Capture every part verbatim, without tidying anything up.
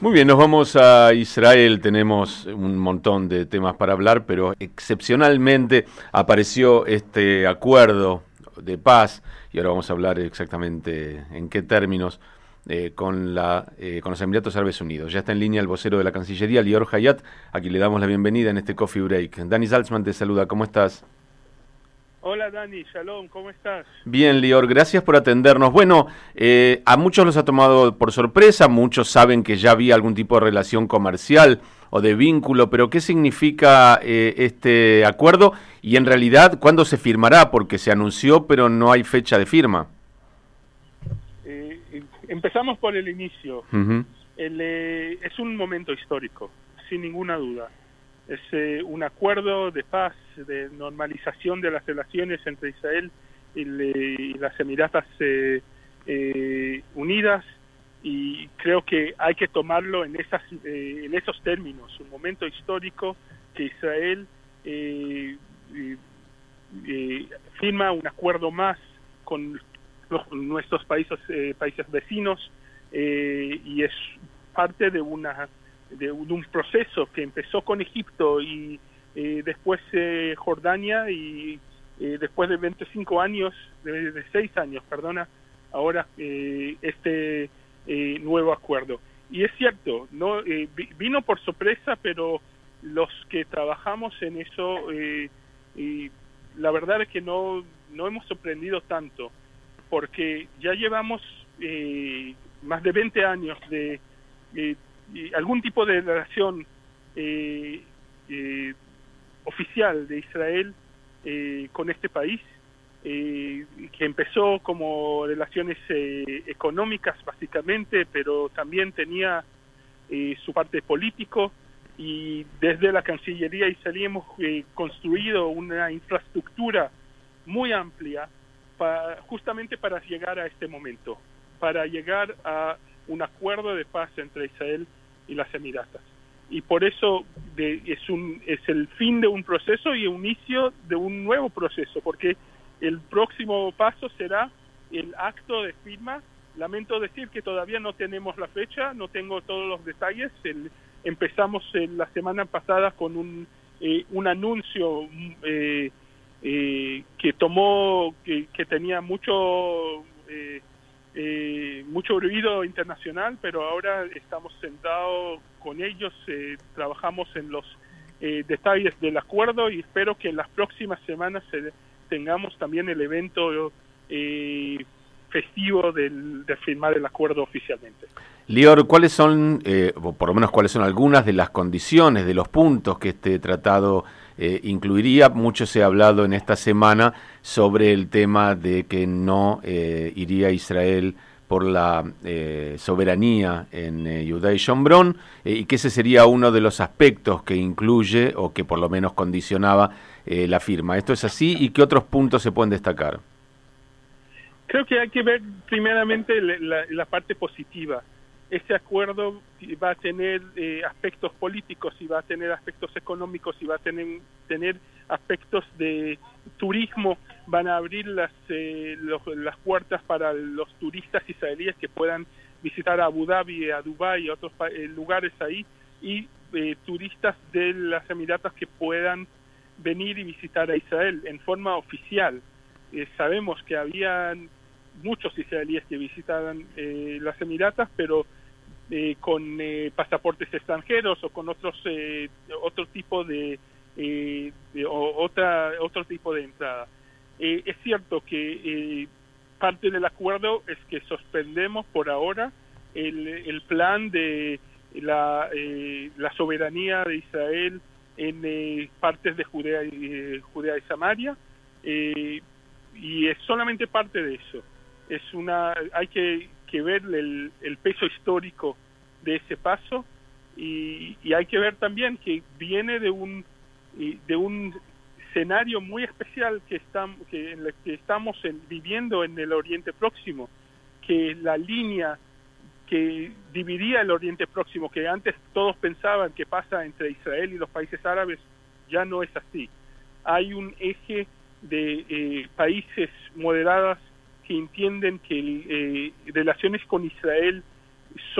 Muy bien, nos vamos a Israel, tenemos un montón de temas para hablar, pero excepcionalmente apareció este acuerdo de paz, y ahora vamos a hablar exactamente en qué términos, eh, con, la, eh, con los Emiratos Árabes Unidos. Ya está en línea el vocero de la Cancillería, Lior Hayat, a quien le damos la bienvenida en este Coffee Break. Dani Salzman te saluda, ¿cómo estás? Hola Dani, shalom, ¿cómo estás? Bien, Lior, gracias por atendernos. Bueno, eh, a muchos los ha tomado por sorpresa, muchos saben que ya había algún tipo de relación comercial o de vínculo, pero ¿qué significa eh, este acuerdo? Y en realidad, ¿cuándo se firmará? Porque se anunció, pero no hay fecha de firma. Eh, empezamos por el inicio. Uh-huh. El, eh, es un momento histórico, sin ninguna duda. Es eh, un acuerdo de paz, de normalización de las relaciones entre Israel y, le, y las Emiratas eh, eh, Unidas, y creo que hay que tomarlo en, esas, eh, en esos términos. Un momento histórico que Israel eh, eh, eh, firma un acuerdo más con los, nuestros países, eh, países vecinos, eh, y es parte de una de un proceso que empezó con Egipto y eh, después eh, Jordania, y eh, después de veinticinco años, de, de seis años, perdona, ahora eh, este eh, nuevo acuerdo. Y es cierto, no eh, vino por sorpresa, pero los que trabajamos en eso, eh, y la verdad es que no, no hemos sorprendido tanto, porque ya llevamos eh, más de veinte años de eh, y algún tipo de relación eh, eh, oficial de Israel eh, con este país, eh, que empezó como relaciones eh, económicas básicamente, pero también tenía eh, su parte político, y desde la Cancillería israelí hemos eh, construido una infraestructura muy amplia para, justamente para llegar a este momento, para llegar a un acuerdo de paz entre Israel y las Emiratas. Y por eso de, es, un, es el fin de un proceso y el inicio de un nuevo proceso, porque el próximo paso será el acto de firma. Lamento decir que todavía no tenemos la fecha, no tengo todos los detalles. El, empezamos en la semana pasada con un, eh, un anuncio eh, eh, que tomó, que, que tenía mucho... Eh, Eh, mucho ruido internacional, pero ahora estamos sentados con ellos, eh, trabajamos en los eh, detalles del acuerdo, y espero que en las próximas semanas eh, tengamos también el evento eh, festivo del, de firmar el acuerdo oficialmente. Lior, ¿cuáles son, eh, o por lo menos cuáles son algunas de las condiciones, de los puntos que este tratado eh, incluiría? Mucho se ha hablado en esta semana sobre el tema de que no eh, iría Israel por la eh, soberanía en eh, Judá y Shomrón, eh, y que ese sería uno de los aspectos que incluye, o que por lo menos condicionaba eh, la firma. ¿Esto es así? ¿Y qué otros puntos se pueden destacar? Creo que hay que ver primeramente la, la, la parte positiva. Este acuerdo va a tener eh, aspectos políticos, y va a tener aspectos económicos, y va a tener, tener aspectos de turismo. Van a abrir las, eh, los, las puertas para los turistas israelíes que puedan visitar a Abu Dhabi, a Dubái y otros eh, lugares ahí, y eh, turistas de las Emiratas que puedan venir y visitar a Israel en forma oficial. Eh, sabemos que habían muchos israelíes que visitaban eh, las Emiratas, pero eh, con eh, pasaportes extranjeros o con otros eh, otro tipo de, eh, de o, otra otro tipo de entrada. Eh, es cierto que eh, parte del acuerdo es que suspendemos por ahora el, el plan de la, eh, la soberanía de Israel en eh, partes de Judea y, eh, Judea y Samaria, eh, y es solamente parte de eso. Es una, hay que, que ver el, el peso histórico de ese paso, y, y hay que ver también que viene de un de un escenario muy especial que estamos que, en el que estamos en, viviendo en el Oriente Próximo, que la línea que dividía el Oriente Próximo, que antes todos pensaban que pasa entre Israel y los países árabes, ya no es así. Hay un eje de eh, países moderadas que entienden que eh, relaciones con Israel son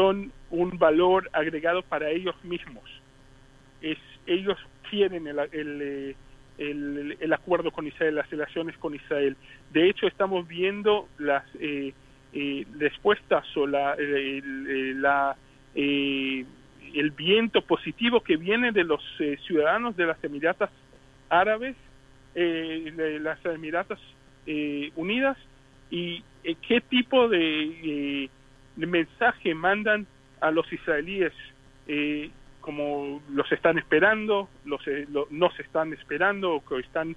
un valor agregado para ellos mismos. Es, ellos quieren el, el, el, el acuerdo con Israel, las relaciones con Israel. De hecho, estamos viendo las eh, eh, respuestas o la, el, la, eh, el viento positivo que viene de los eh, ciudadanos de las Emiratas Árabes, eh, de las Emiratas eh, Unidas, y eh, qué tipo de, eh, de mensaje mandan a los israelíes, eh, como los están esperando, los eh, lo, no se están esperando, o que están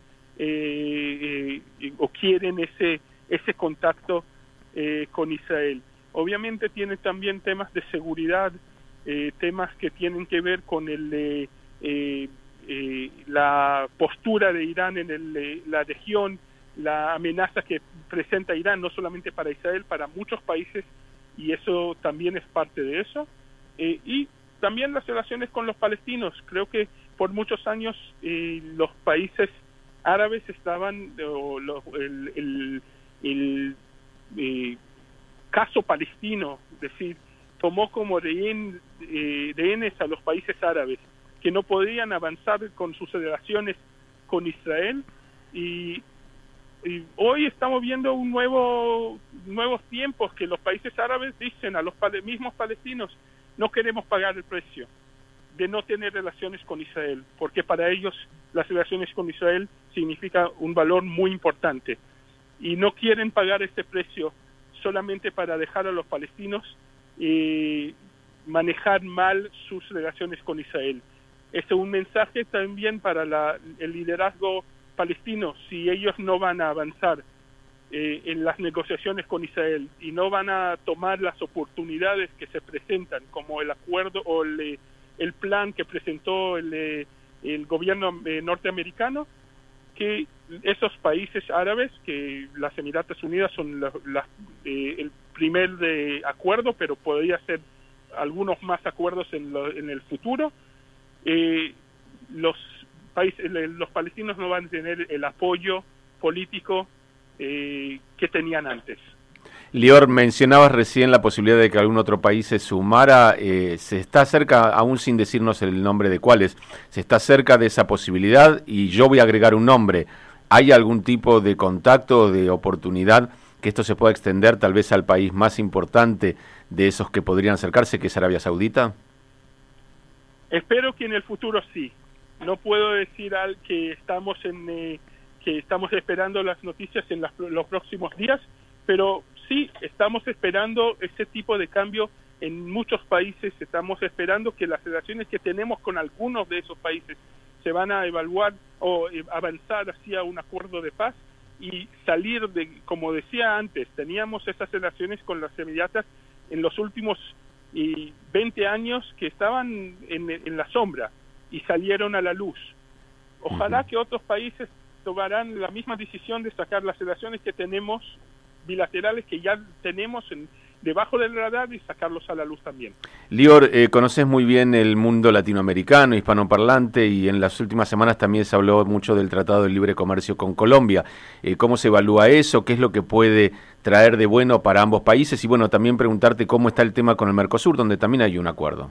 eh, eh, o quieren ese ese contacto eh, con Israel. Obviamente tiene también temas de seguridad, eh, temas que tienen que ver con el eh, eh, eh, la postura de Irán en el, eh, la región, la amenaza que presenta Irán, no solamente para Israel, para muchos países, y eso también es parte de eso. Eh, y también las relaciones con los palestinos. Creo que por muchos años eh, los países árabes estaban, o lo, el, el, el eh, caso palestino, es decir, tomó como rehén, eh, rehenes a los países árabes, que no podían avanzar con sus relaciones con Israel, y, y hoy estamos viendo un nuevo nuevos tiempos que los países árabes dicen a los pal- mismos palestinos: no queremos pagar el precio de no tener relaciones con Israel, porque para ellos las relaciones con Israel significa un valor muy importante, y no quieren pagar este precio solamente para dejar a los palestinos eh, manejar mal sus relaciones con Israel. Es un mensaje también para la, el liderazgo palestino. Si ellos no van a avanzar Eh, en las negociaciones con Israel y no van a tomar las oportunidades que se presentan, como el acuerdo o el, el plan que presentó el, el gobierno eh, norteamericano, que esos países árabes, que las Emiratas Unidas son la, la, eh, el primer de acuerdo, pero podría ser algunos más acuerdos en, lo, en el futuro, eh, los países, los palestinos no van a tener el apoyo político Eh, que tenían antes. Lior, mencionabas recién la posibilidad de que algún otro país se sumara. Eh, ¿se está cerca, aún sin decirnos el nombre de cuáles, se está cerca de esa posibilidad? Y yo voy a agregar un nombre. ¿Hay algún tipo de contacto, de oportunidad que esto se pueda extender tal vez al país más importante de esos que podrían acercarse, que es Arabia Saudita? Espero que en el futuro sí. No puedo decir al que estamos en... Eh, que estamos esperando las noticias en las, los próximos días, pero sí, estamos esperando ese tipo de cambio en muchos países. Estamos esperando que las relaciones que tenemos con algunos de esos países se van a evaluar o eh, avanzar hacia un acuerdo de paz y salir de, como decía antes, teníamos esas relaciones con las Emiratas en los últimos eh, veinte años que estaban en, en la sombra y salieron a la luz. Ojalá uh-huh. que otros países tomarán la misma decisión de sacar las relaciones que tenemos bilaterales, que ya tenemos en, debajo del radar, y sacarlos a la luz también. Lior, eh, conoces muy bien el mundo latinoamericano, hispanoparlante, y en las últimas semanas también se habló mucho del Tratado de Libre Comercio con Colombia. Eh, ¿Cómo se evalúa eso? ¿Qué es lo que puede traer de bueno para ambos países? Y bueno, también preguntarte cómo está el tema con el Mercosur, donde también hay un acuerdo.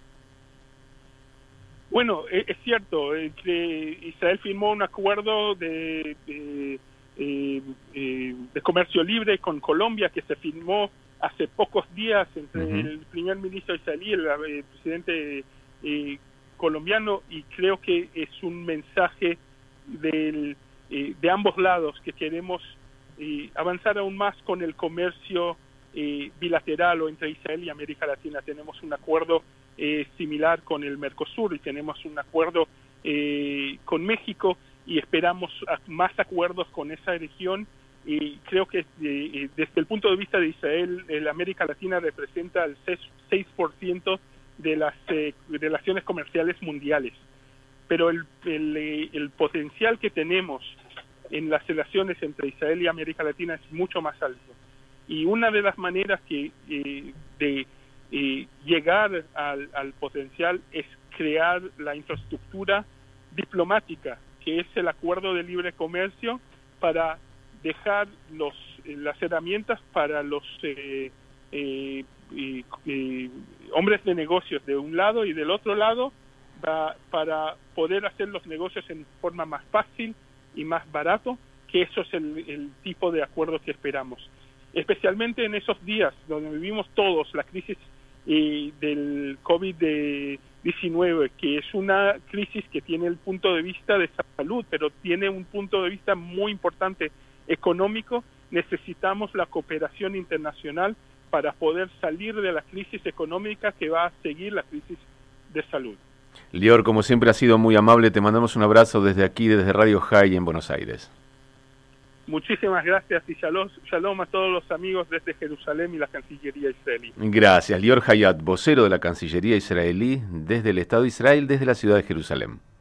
Bueno, es cierto eh, que Israel firmó un acuerdo de, de, eh, eh, de comercio libre con Colombia, que se firmó hace pocos días entre uh-huh. el primer ministro israelí y el, el presidente eh, colombiano, y creo que es un mensaje del, eh, de ambos lados, que queremos eh, avanzar aún más con el comercio eh, bilateral o entre Israel y América Latina. Tenemos un acuerdo Eh, similar con el Mercosur, y tenemos un acuerdo eh, con México, y esperamos a, más acuerdos con esa región, y creo que eh, desde el punto de vista de Israel, el América Latina representa el seis por ciento de las eh, relaciones comerciales mundiales, pero el, el, el potencial que tenemos en las relaciones entre Israel y América Latina es mucho más alto, y una de las maneras que eh, de y llegar al, al potencial es crear la infraestructura diplomática, que es el acuerdo de libre comercio, para dejar los las herramientas para los eh, eh, y, y hombres de negocios de un lado y del otro lado va, para poder hacer los negocios en forma más fácil y más barato, que eso es el, el tipo de acuerdo que esperamos. Especialmente en esos días donde vivimos todos la crisis eh, del COVID diecinueve, que es una crisis que tiene el punto de vista de salud, pero tiene un punto de vista muy importante económico. Necesitamos la cooperación internacional para poder salir de la crisis económica que va a seguir la crisis de salud. Lior, como siempre ha sido muy amable, te mandamos un abrazo desde aquí, desde Radio High en Buenos Aires. Muchísimas gracias y shalom, shalom a todos los amigos desde Jerusalén y la Cancillería israelí. Gracias. Lior Hayat, vocero de la Cancillería israelí desde el Estado de Israel, desde la ciudad de Jerusalén.